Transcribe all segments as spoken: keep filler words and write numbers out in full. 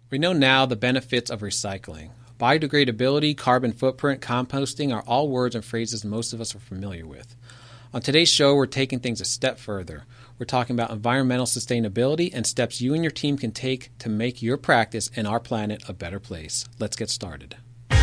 We know now the benefits of recycling. Biodegradability, carbon footprint, composting are all words and phrases most of us are familiar with. On today's show, we're taking things a step further. We're talking about environmental sustainability and steps you and your team can take to make your practice and our planet a better place. Let's get started.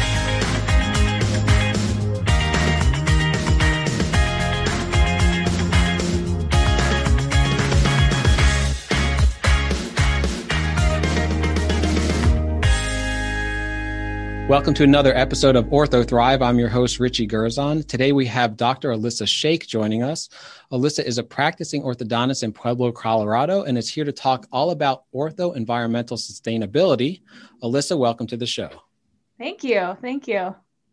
Welcome to another episode of Ortho Thrive. I'm your host, Richie Gurzon. Today we have Doctor Alyssa Shake joining us. Alyssa is a practicing orthodontist in Pueblo, Colorado, and is here to talk all about ortho environmental sustainability. Alyssa, welcome to the show. Thank you. Thank you.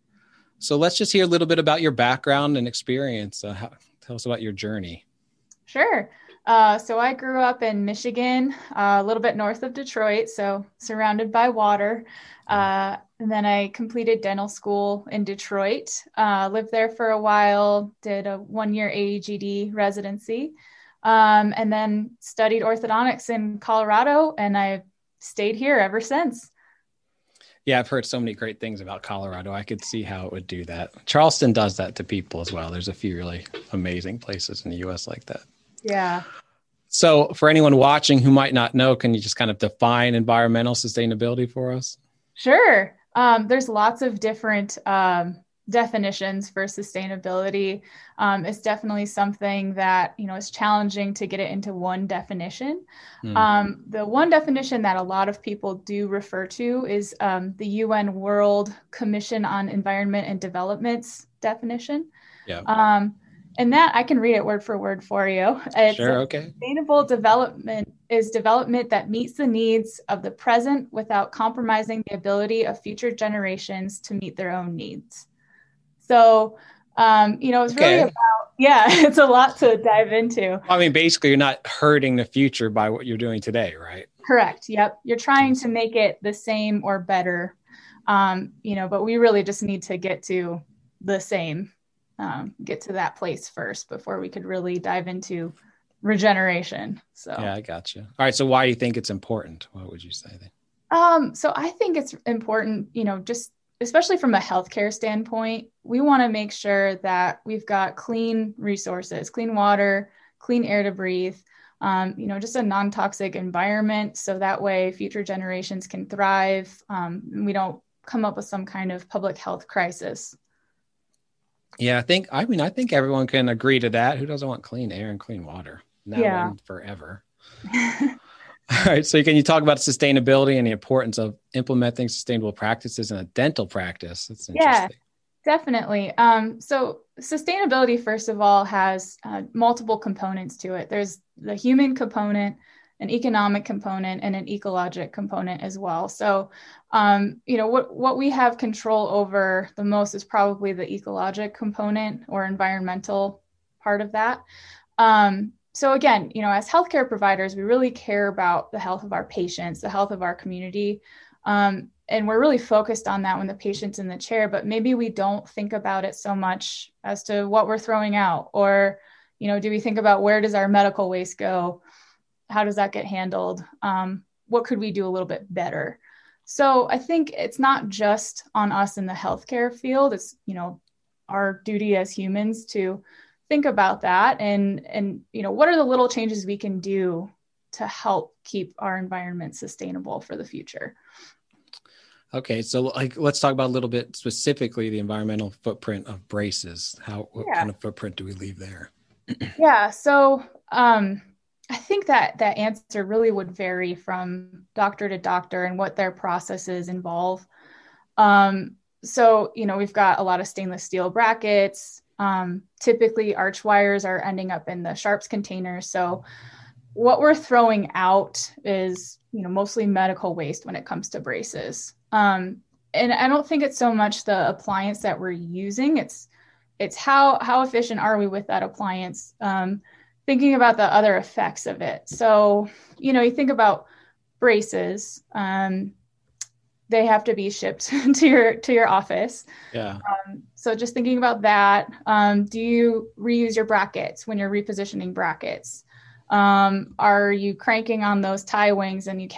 So let's just hear a little bit about your background and experience. Uh, how, tell us about your journey. Sure. Uh, so I grew up in Michigan, uh, a little bit north of Detroit, so surrounded by water. Uh, and then I completed dental school in Detroit, uh, lived there for a while, did a one-year A E G D residency, um, and then studied orthodontics in Colorado, and I've stayed here ever since. Yeah, I've heard so many great things about Colorado. I could see how it would do that. Charleston does that to people as well. There's a few really amazing places in the U S like that. Yeah. So for anyone watching who might not know, can you just kind of define environmental sustainability for us? Sure. Um, there's lots of different um, definitions for sustainability. Um, it's definitely something that, you know, is challenging to get it into one definition. Mm. Um, the one definition that a lot of people do refer to is um, the U N World Commission on Environment and Development's definition. Yeah. Um, And that I can read it word for word for you. It's sure, okay. Sustainable development is development that meets the needs of the present without compromising the ability of future generations to meet their own needs. So, um, you know, it's okay. really about, yeah, it's a lot to dive into. I mean, basically, you're not hurting the future by what you're doing today, right? Correct. Yep. You're trying to make it the same or better, um, you know, but we really just need to get to the same. Um, get to that place first before we could really dive into regeneration. So yeah, I got you. All right. So why do you think it's important? What would you say then? Um, so I think it's important, you know, just especially from a healthcare standpoint, we want to make sure that we've got clean resources, clean water, clean air to breathe, um, you know, just a non-toxic environment. So that way future generations can thrive. Um, and we don't come up with some kind of public health crisis. Yeah, I think, I mean, I think everyone can agree to that. Who doesn't want clean air and clean water now yeah. and forever? All right. So can you talk about sustainability and the importance of implementing sustainable practices in a dental practice? That's interesting. Yeah, definitely. Um, so sustainability, first of all, has uh, multiple components to it. There's the human component, an economic component, and an ecologic component as well. So, um, you know, what, what we have control over the most is probably the ecologic component or environmental part of that. Um, so again, you know, as healthcare providers, we really care about the health of our patients, the health of our community. Um, and we're really focused on that when the patient's in the chair, but maybe we don't think about it so much as to what we're throwing out, or, you know, do we think about where does our medical waste go? How does that get handled? Um, what could we do a little bit better? So I think it's not just on us in the healthcare field. It's, you know, our duty as humans to think about that and, and, you know, what are the little changes we can do to help keep our environment sustainable for the future? Okay. So like, let's talk about a little bit specifically the environmental footprint of braces. How, what yeah. kind of footprint do we leave there? yeah. So, um, I think that that answer really would vary from doctor to doctor and what their processes involve. Um, so, you know, we've got a lot of stainless steel brackets. Um, typically, arch wires are ending up in the sharps containers. So what we're throwing out is, you know, mostly medical waste when it comes to braces. Um, and I don't think it's so much the appliance that we're using. It's it's how how efficient are we with that appliance? Um, thinking about the other effects of it. So, you know, you think about braces, um, they have to be shipped to your, to your office. Yeah. Um, so just thinking about that, um, do you reuse your brackets when you're repositioning brackets? Um, are you cranking on those tie wings and you can't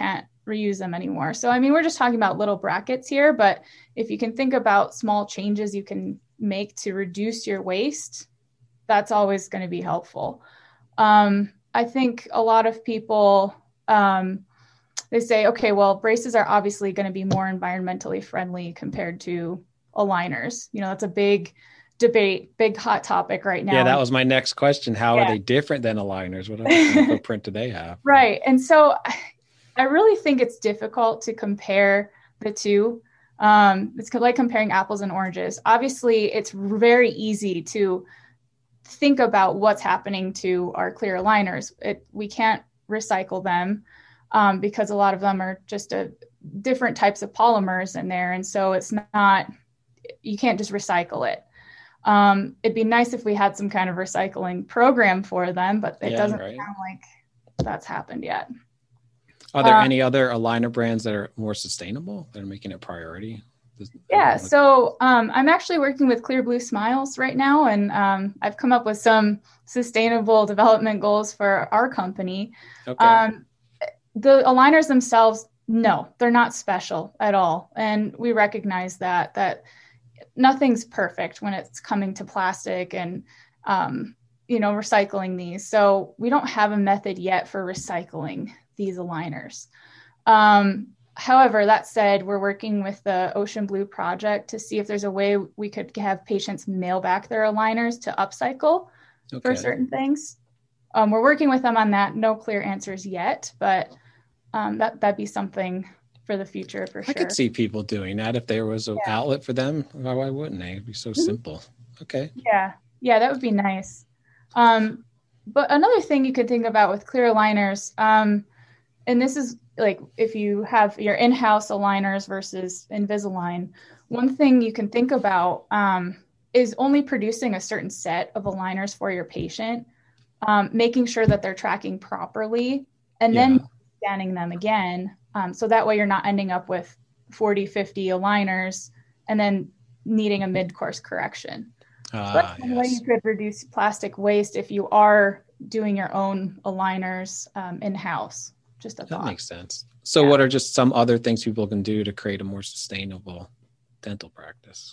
reuse them anymore. So, I mean, we're just talking about little brackets here, but if you can think about small changes you can make to reduce your waste, that's always going to be helpful. Um, I think a lot of people, um, they say, okay, well, braces are obviously going to be more environmentally friendly compared to aligners. You know, that's a big debate, big hot topic right now. Yeah, that was my next question. How yeah. are they different than aligners? What kind of footprint do they have? Right. And so I really think it's difficult to compare the two. Um, it's like comparing apples and oranges. Obviously, it's very easy to think about what's happening to our clear aligners. It, we can't recycle them um, because a lot of them are just a different types of polymers in there. And so it's not, you can't just recycle it. Um, it'd be nice if we had some kind of recycling program for them, but it yeah, doesn't right. sound like that's happened yet. Are there um, any other aligner brands that are more sustainable that are making it a priority? Does, yeah, so um, I'm actually working with Clear Blue Smiles right now, and um, I've come up with some sustainable development goals for our company. Okay. Um, the aligners themselves, no, they're not special at all. And we recognize that, that nothing's perfect when it's coming to plastic and, um, you know, recycling these. So we don't have a method yet for recycling these aligners. Um, however, that said, we're working with the Ocean Blue project to see if there's a way we could have patients mail back their aligners to upcycle okay. for certain things. Um, we're working with them on that. No clear answers yet, but um, that, that'd be something for the future for sure. I could see people doing that if there was an yeah. outlet for them. Why, why wouldn't they? It'd be so mm-hmm. simple. Okay. Yeah. Yeah, that would be nice. Um, but another thing you could think about with clear aligners, um, and this is like if you have your in-house aligners versus Invisalign, one thing you can think about um, is only producing a certain set of aligners for your patient, um, making sure that they're tracking properly, and yeah. then scanning them again. Um, so that way you're not ending up with forty, fifty aligners and then needing a mid-course correction. Ah, so that's one yes. way you could reduce plastic waste if you are doing your own aligners um, in-house. Just a that thought. Makes sense. So yeah. what are just some other things people can do to create a more sustainable dental practice?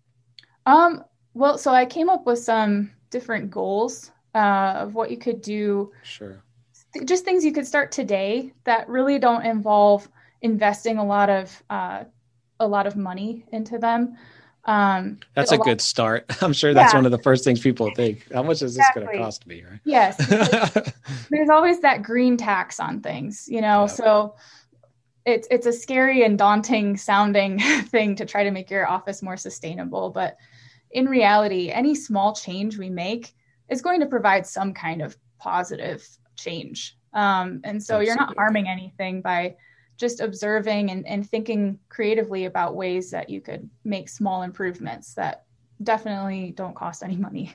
Um, well, so I came up with some different goals uh, of what you could do. Sure. Just things you could start today that really don't involve investing a lot of uh, a lot of money into them. Um, that's a, a good start. I'm sure that's yeah. one of the first things people think. How much is this exactly. going to cost me? Right? Yes. There's always that green tax on things, you know. Yep. So it's it's a scary and daunting sounding thing to try to make your office more sustainable, but in reality, any small change we make is going to provide some kind of positive change. Um, and so Absolutely. You're not harming anything by just observing and, and thinking creatively about ways that you could make small improvements that definitely don't cost any money.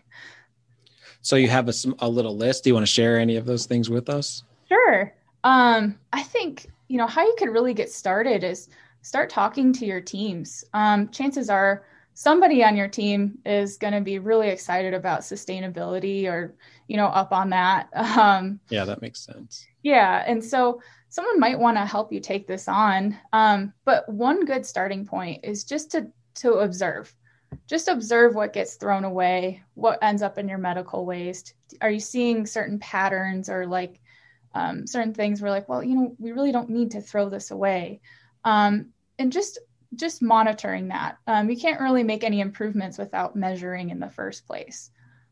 So you have a, a little list. Do you want to share any of those things with us? Sure. Um, I think, you know, how you could really get started is start talking to your teams. Um, chances are somebody on your team is going to be really excited about sustainability or, you know, up on that. Um, yeah, that makes sense. Yeah. And so someone might want to help you take this on. Um, but one good starting point is just to, to observe, just observe what gets thrown away, what ends up in your medical waste. Are you seeing certain patterns or like um, certain things where like, well, you know, we really don't need to throw this away. Um, and just just monitoring that. Um, you can't really make any improvements without measuring in the first place.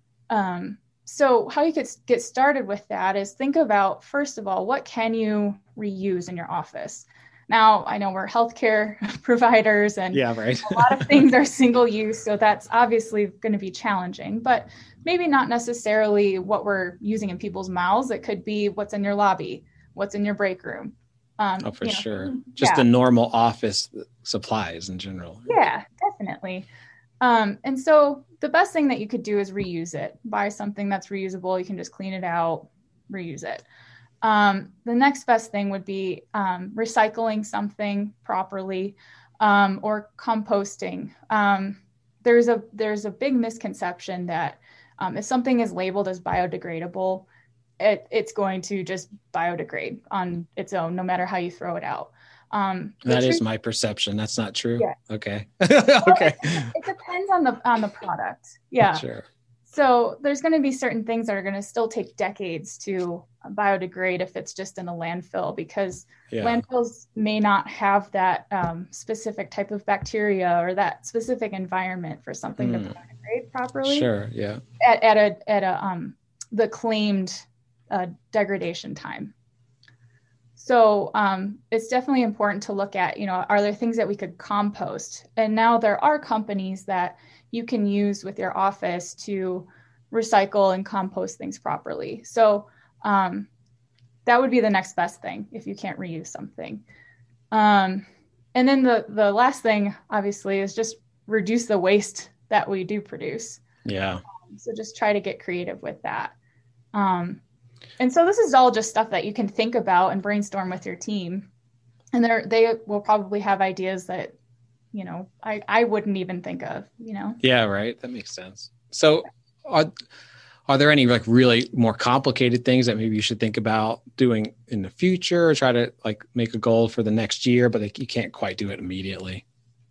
Um, so how you could get started with that is think about, first of all, what can you reuse in your office? Now, I know we're healthcare providers and yeah, right. a lot of things are single use, so that's obviously going to be challenging, but maybe not necessarily what we're using in people's mouths. It could be what's in your lobby, what's in your break room. Um, oh, for you know, sure. Just yeah. the normal office supplies in general. Yeah, definitely. Um, and so the best thing that you could do is reuse it. Buy something that's reusable. You can just clean it out, reuse it. Um, the next best thing would be um, recycling something properly um, or composting. Um, there's a there's a big misconception that um, if something is labeled as biodegradable, It, it's going to just biodegrade on its own, no matter how you throw it out. Um, That is truth, my perception. That's not true. yeah. Okay. Well, Okay. it, it depends on the on the product. Yeah. Sure. So there's going to be certain things that are going to still take decades to biodegrade if it's just in a landfill, because Yeah. landfills may not have that um, specific type of bacteria or that specific environment for something to Mm. biodegrade properly. Sure. Yeah. At, at a at a um the claimed uh, degradation time. So um, it's definitely important to look at, you know, are there things that we could compost? And now there are companies that you can use with your office to recycle and compost things properly. So um, that would be the next best thing if you can't reuse something. Um, and then the, the last thing, obviously, is just reduce the waste that we do produce. Yeah. Um, so just try to get creative with that. Um, and so this is all just stuff that you can think about and brainstorm with your team. And they they will probably have ideas that, you know, I, I wouldn't even think of, you know? Yeah, right. That makes sense. So are, are there any like really more complicated things that maybe you should think about doing in the future, or try to like make a goal for the next year, but like, you can't quite do it immediately?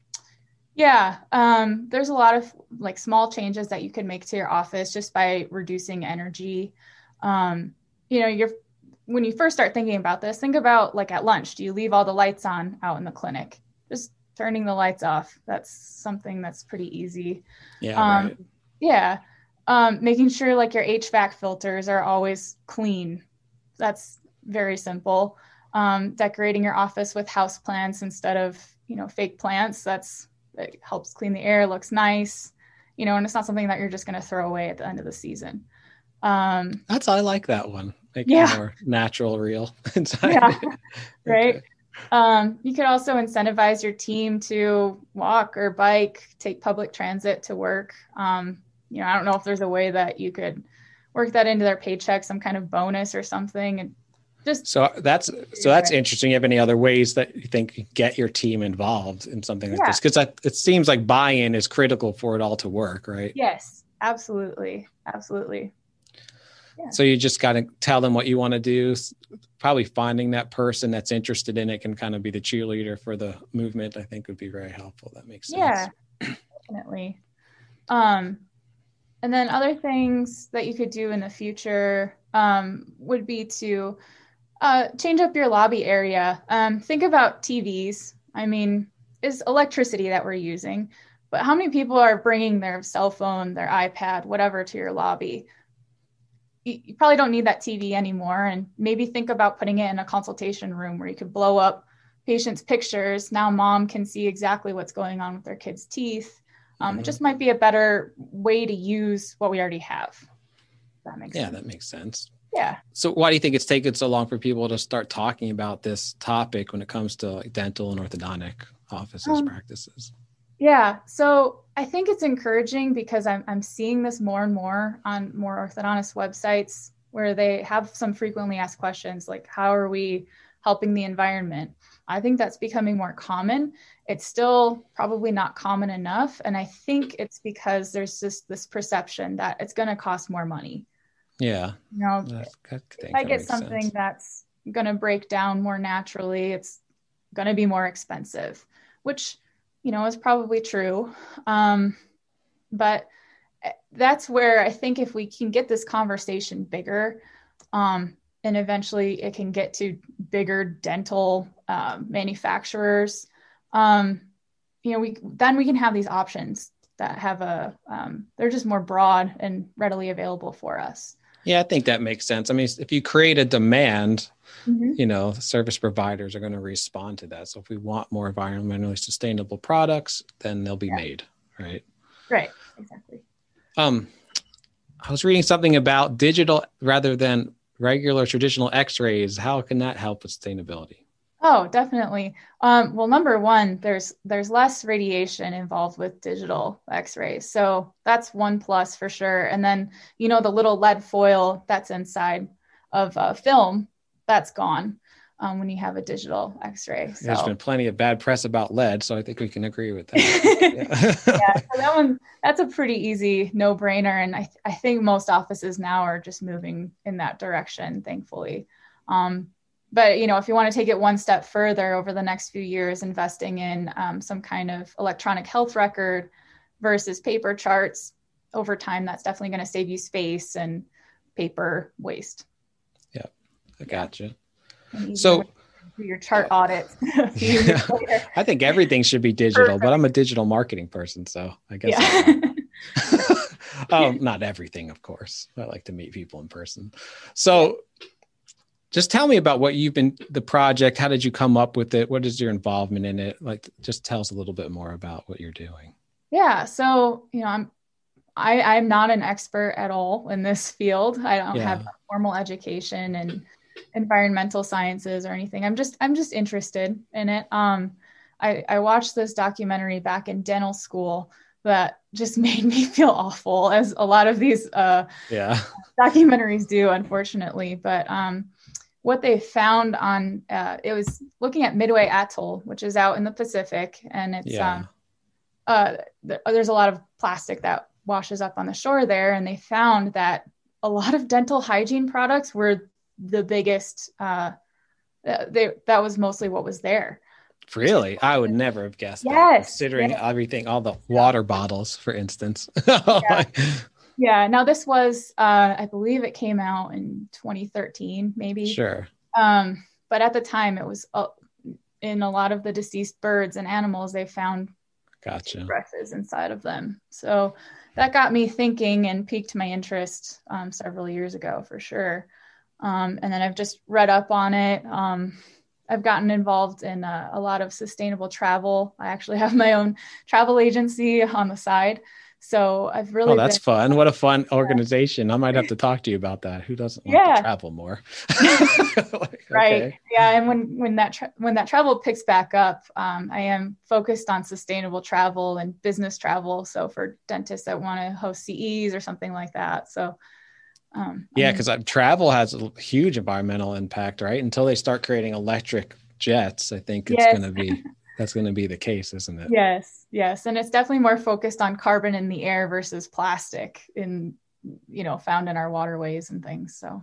Yeah. Um, there's a lot of like small changes that you can make to your office just by reducing energy. Um, you know, you're, when you first start thinking about this, think about like at lunch, do you leave all the lights on out in the clinic? Just turning the lights off. That's something that's pretty easy. Yeah. Um, Right. yeah. Um, making sure like your H V A C filters are always clean. That's very simple. Um, decorating your office with house plants instead of, you know, fake plants. That's, it helps clean the air, looks nice, you know, and it's not something that you're just going to throw away at the end of the season. Um, That's, I like that one. Make yeah. it more natural, real inside. Yeah. Right. Okay. Um, you could also incentivize your team to walk or bike, take public transit to work. Um, you know, I don't know if there's a way that you could work that into their paycheck, some kind of bonus or something. And just so that's so that's interesting. You have any other ways that you think get your team involved in something like yeah. this? Because it seems like buy-in is critical for it all to work, right? Yes, absolutely, absolutely. Yeah. So you just got to tell them what you want to do. Probably finding that person that's interested in it can kind of be the cheerleader for the movement, I think would be very helpful. That makes sense. Yeah, definitely. Um, and then other things that you could do in the future um, would be to uh, change up your lobby area. Um, think about T Vs. I mean, it's electricity that we're using, but how many people are bringing their cell phone, their iPad, whatever to your lobby? You probably don't need that T V anymore. And maybe think about putting it in a consultation room where you could blow up patients' pictures. Now mom can see exactly what's going on with their kids' teeth. Um, mm-hmm. It just might be a better way to use what we already have. That makes yeah, sense. that makes sense. Yeah. So why do you think it's taken so long for people to start talking about this topic when it comes to like dental and orthodontic offices, um, practices? Yeah. So I think it's encouraging because I'm I'm seeing this more and more on more orthodontist websites where they have some frequently asked questions like, how are we helping the environment? I think that's becoming more common. It's still probably not common enough. And I think it's because there's just this perception that it's going to cost more money. Yeah. You know, I if I get something sense. That's going to break down more naturally, it's going to be more expensive, which, you know, is probably true. Um, but that's where I think if we can get this conversation bigger, um, and eventually it can get to bigger dental um, manufacturers, um, you know, we then we can have these options that have a, um, they're just more broad and readily available for us. Yeah, I think that makes sense. I mean, if you create a demand, mm-hmm. you know, service providers are going to respond to that. So if we want more environmentally sustainable products, then they'll be yeah. made, right? Right, exactly. Um, I was reading something about digital rather than regular traditional x-rays. How can that help with sustainability? Oh, definitely. Um, well, number one, there's there's less radiation involved with digital x-rays. So that's one plus for sure. And then, you know, the little lead foil that's inside of uh, film, that's gone um, when you have a digital x-ray. So. There's been plenty of bad press about lead, so I think we can agree with that. yeah. yeah, so that one, that's a pretty easy no-brainer. And I, th- I think most offices now are just moving in that direction, thankfully. Um, but, you know, if you want to take it one step further over the next few years, investing in um, some kind of electronic health record versus paper charts over time, that's definitely going to save you space and paper waste. Yeah, I gotcha. Yeah. So do your chart uh, audits. Yeah, I think everything should be digital, Perfect. But I'm a digital marketing person, so I guess. Yeah. Oh, not everything, of course. I like to meet people in person. So just tell me about what you've been, the project. How did you come up with it? What is your involvement in it? Like, just tell us a little bit more about what you're doing. Yeah. So, you know, I'm, I, I'm not an expert at all in this field. I don't yeah. have a formal education in environmental sciences or anything. I'm just, I'm just interested in it. Um, I, I watched this documentary back in dental school that just made me feel awful, as a lot of these uh, yeah. documentaries do, unfortunately. But um, what they found on, uh, it was looking at Midway Atoll, which is out in the Pacific. And it's, yeah. um, uh, th- there's a lot of plastic that washes up on the shore there. And they found that a lot of dental hygiene products were the biggest, uh, they, that was mostly what was there. Really? I would never have guessed yes, that, considering yes. everything, all the water bottles, for instance. yeah. yeah. Now this was, uh, I believe it came out in twenty thirteen, maybe. Sure. Um, but at the time it was uh, in a lot of the deceased birds and animals, they found gotcha. Toothbrushes inside of them. So that got me thinking and piqued my interest um, several years ago, for sure. Um, and then I've just read up on it. Um, I've gotten involved in uh, a lot of sustainable travel. I actually have my own travel agency on the side. So I've really Oh, that's been, fun. What a fun organization. I might have to talk to you about that. Who doesn't want yeah. to travel more? like, right. Okay. Yeah. And when, when that, tra- when that travel picks back up, um, I am focused on sustainable travel and business travel. So for dentists that want to host C Es or something like that. So Um, yeah, because travel has a huge environmental impact, right? Until they start creating electric jets, I think it's yes. going to be, that's going to be the case, isn't it? Yes, yes. And it's definitely more focused on carbon in the air versus plastic in, you know, found in our waterways and things. So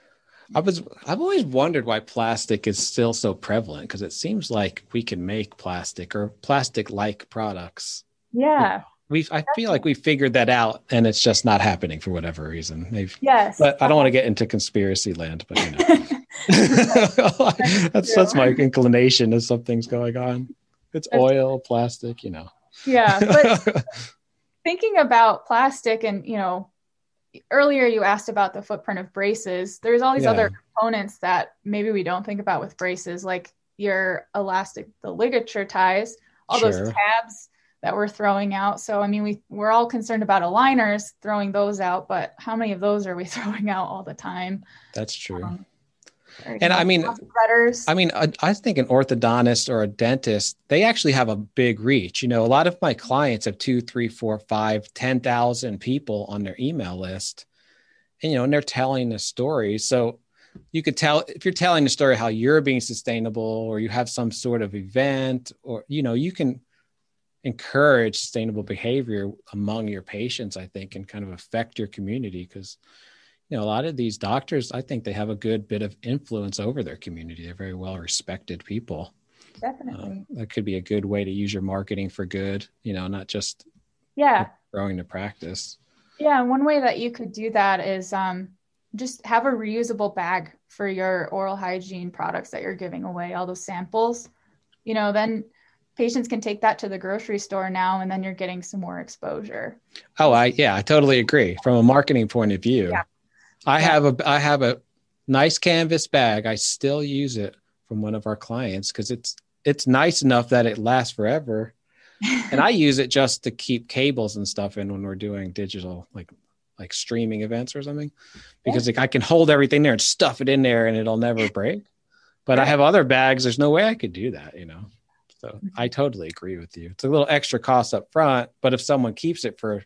I was, I've always wondered why plastic is still so prevalent, because it seems like we can make plastic or plastic-like products. Yeah. We, I feel like we figured that out, and it's just not happening for whatever reason. They've, yes, but I don't want to get into conspiracy land. But you know, that's that's my inclination. Is something's going on. It's that's oil, plastic, you know. Yeah, but thinking about plastic, and you know, earlier you asked about the footprint of braces. There's all these yeah. other components that maybe we don't think about with braces, like your elastic, the ligature ties, all sure. those tabs that we're throwing out. So, I mean, we, we're all concerned about aligners, throwing those out, but how many of those are we throwing out all the time? That's true. Um, or, and know, I mean, I mean, I, I think an orthodontist or a dentist, they actually have a big reach. You know, a lot of my clients have two, three, four, five, ten thousand people on their email list, and, you know, and they're telling a story. So you could tell, if you're telling the story, how you're being sustainable, or you have some sort of event, or, you know, you can encourage sustainable behavior among your patients, I think, and kind of affect your community. Because, you know, a lot of these doctors, I think they have a good bit of influence over their community. They're very well respected people. Definitely. Uh, that could be a good way to use your marketing for good, you know, not just yeah growing the practice. Yeah. One way that you could do that is um, just have a reusable bag for your oral hygiene products that you're giving away, all those samples, you know, then patients can take that to the grocery store now, and then you're getting some more exposure. Oh, I, yeah, I totally agree. From a marketing point of view, yeah. I yeah. have a, I have a nice canvas bag. I still use it from one of our clients, because it's, it's nice enough that it lasts forever. And I use it just to keep cables and stuff in when we're doing digital, like, like streaming events or something, because yeah. like, I can hold everything there and stuff it in there and it'll never break. But right. I have other bags. There's no way I could do that, you know? So I totally agree with you. It's a little extra cost up front, but if someone keeps it for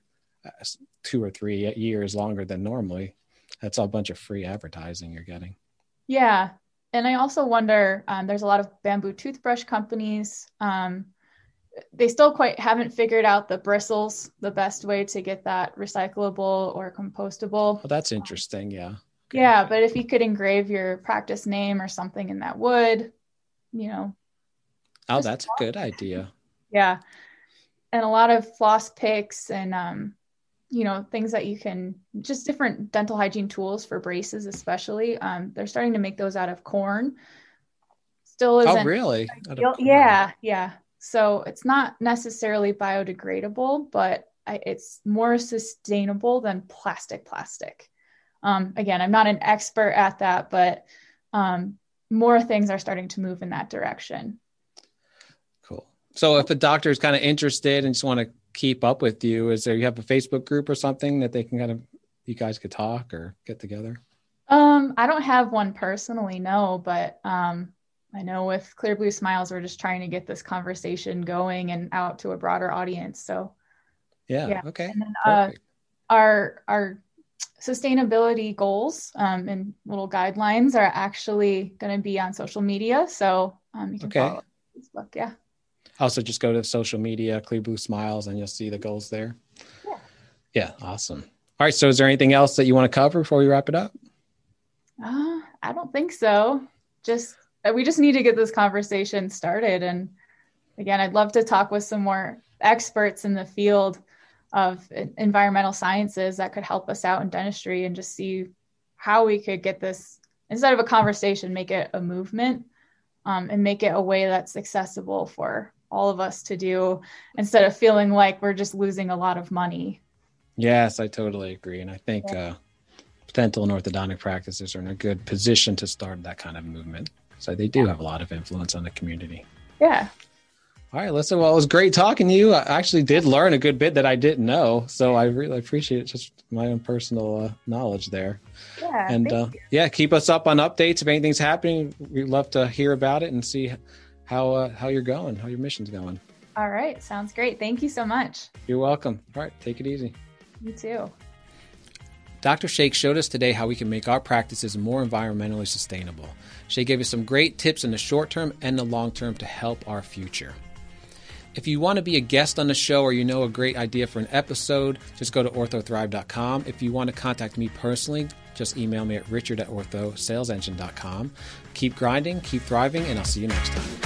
two or three years longer than normally, that's a bunch of free advertising you're getting. Yeah. And I also wonder, um, there's a lot of bamboo toothbrush companies. Um, they still quite haven't figured out the bristles, the best way to get that recyclable or compostable. Well, that's interesting. Yeah. Yeah, but if you could engrave your practice name or something in that wood, you know. Oh, that's a good idea. Yeah. And a lot of floss picks and, um, you know, things that you can, just different dental hygiene tools for braces, especially. Um, they're starting to make those out of corn. Still isn't. Oh, really? Yeah, yeah. So it's not necessarily biodegradable, but I, it's more sustainable than plastic plastic. Um, again, I'm not an expert at that, but um, more things are starting to move in that direction. Cool. So if a doctor is kind of interested and just want to keep up with you, is there, you have a Facebook group or something that they can kind of, you guys could talk or get together? Um, I don't have one personally, no, but um, I know with Clear Blue Smiles, we're just trying to get this conversation going and out to a broader audience. So yeah. yeah. Okay. And then, uh, our, our sustainability goals um, and little guidelines are actually going to be on social media. So um, you can okay. follow Facebook. Yeah. Also just go to social media, Clear Blue Smiles, and you'll see the goals there. Yeah. Yeah. Awesome. All right. So is there anything else that you want to cover before we wrap it up? Uh, I don't think so. Just, we just need to get this conversation started. And again, I'd love to talk with some more experts in the field of environmental sciences that could help us out in dentistry and just see how we could get this, instead of a conversation, make it a movement um, and make it a way that's accessible for all of us to do instead of feeling like we're just losing a lot of money. Yes, I totally agree. And I think yeah. uh, dental and orthodontic practices are in a good position to start that kind of movement. So they do yeah. have a lot of influence on the community. Yeah. All right, listen, well, it was great talking to you. I actually did learn a good bit that I didn't know. So I really appreciate it, just my own personal uh, knowledge there. Yeah. And uh, yeah, keep us up on updates. If anything's happening, we'd love to hear about it and see how uh, how you're going, how your mission's going. All right. Sounds great. Thank you so much. You're welcome. All right. Take it easy. You too. Doctor Shake showed us today how we can make our practices more environmentally sustainable. She gave us some great tips in the short term and the long term to help our future. If you want to be a guest on the show or you know a great idea for an episode, just go to ortho thrive dot com. If you want to contact me personally, just email me at richard at ortho sales engine dot com. Keep grinding, keep thriving, and I'll see you next time.